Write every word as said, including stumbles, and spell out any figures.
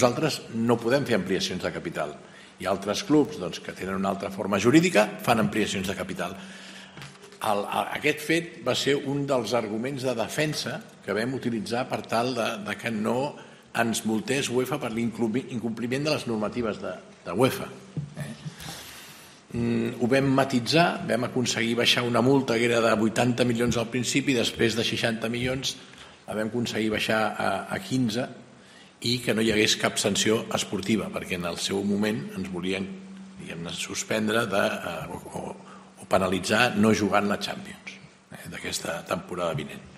Nosaltres no podem fer ampliacions de capital. Hi ha altres clubs que tenen una altra forma jurídica, fan ampliacions de capital. Aquest fet va ser un dels arguments de defensa que vam utilitzar per tal que no ens multés UEFA per l'incompliment de les normatives de UEFA. Ho vam matitzar, vam aconseguir baixar una multa que era de vuitanta milions al principi, després de seixanta milions la vam aconseguir baixar a quinze i que no hi hagués cap sanció esportiva, perquè en el seu moment ens volien suspendre o penalitzar no jugant la Champions d'aquesta temporada vinent.